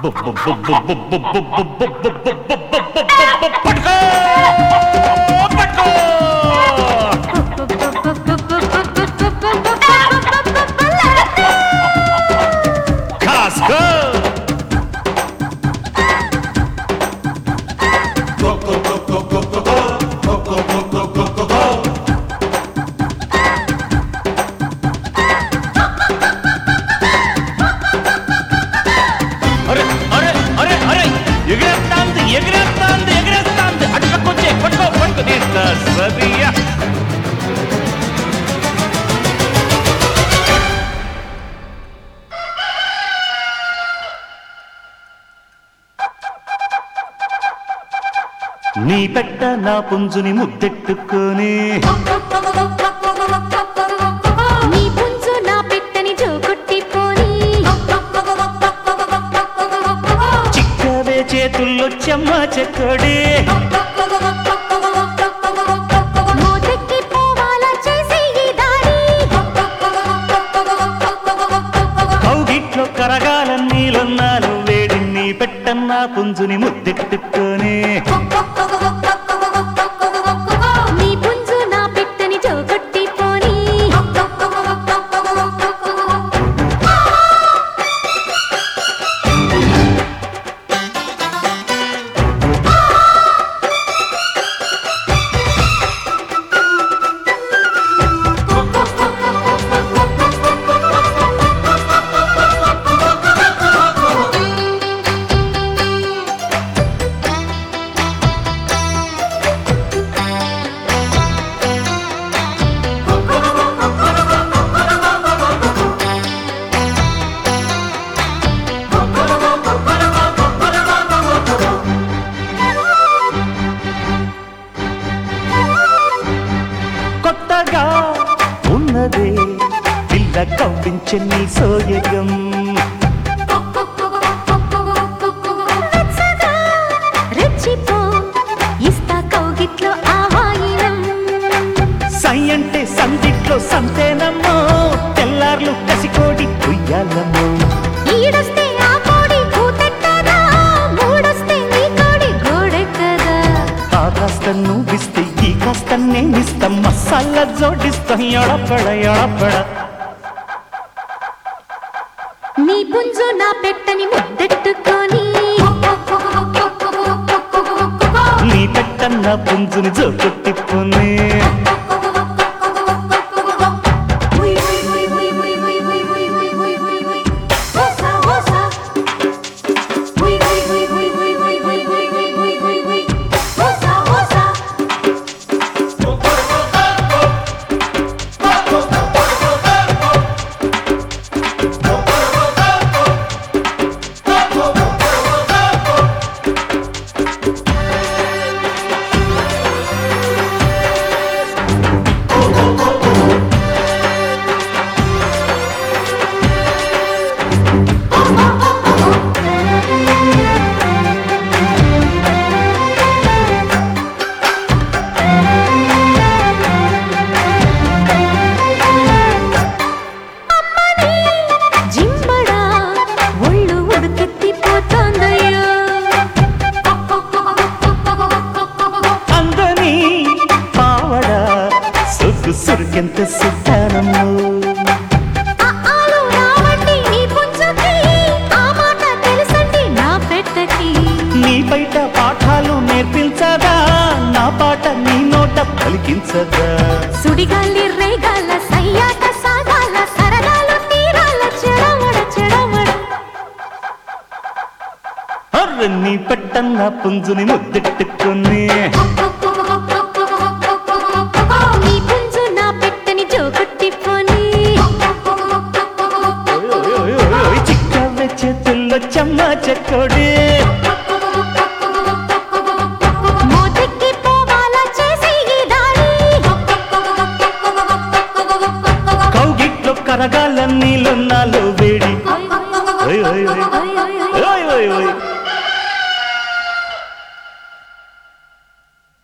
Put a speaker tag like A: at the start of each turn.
A: ఎగిరేస్తాంది అటుకొచ్చే పట్టుకో సరియా నీ పెట్ట నా పుంజుని ముద్దెట్టుకొని
B: నీ పుంజు నా పెట్టని జోకొట్టిపోని
A: చిక్కవే చేతుల్లో చెమ్మ చెక్కడే
B: మోటెక్కి పోవాలా చేసి ఈ దారి
A: కౌగిట్లో కరగాల నీలన్నాను వేడి నీ పెట్ట నా పుంజుని ముద్దెట్టుకొని
B: నీ పుంజు నా పెట్టని జోకొట్టిపోని కొత్తగా ఉన్నదే పిల్ల కవ్వించే నీ సోయగం వెచ్చగా రెచ్చిపో ఇస్తా కౌగిట్లో ఆవాయినం
A: సై అంటే సందిట్లో సంతేనమ్మో తెల్లార్లు కసికోడి కుయ్యాలమ్మో
B: ఈడొస్తే ఆ కోడి కూతెట్టదా మూడొస్తే నీ కోడి గోడెక్కదా
A: ఆ కాస్త నువ్విస్తే ఈ కాస్త నేనిస్తాం మసాలా జోడిస్తాం ఎడపడ
B: నీ పుంజు నా పెట్టని ముద్దెట్టుకొని
A: నీ పెట్టన్న పుంజుని జోకొట్టిపోనే
B: జింబడా ఒళ్ళు ఉడుకెత్తిపోతోందయ్యో
A: అందని పావడ సొగ్గు సురికెంత సుట్టానమ్మో
B: ఆలు రావండి నీ పుంజుకి ఆ మాట తెలుసండి నా పెట్టకి
A: నీ బయట పాఠాలు నేర్పించదా నా పాట నీ నోట పలికించదా
B: సుడిగాలి రేగాల సయ్యాట సాగాల సరదాలు తీరాల చెడమడ
A: అర్ర నీ పెట్టన్న పుంజుని ముద్దెట్టుకొని
B: నీ పుంజు నా పెట్టని జోకొట్టిపోని
A: చిక్కవే చేతుల్లో చెమ్మ చెక్కడే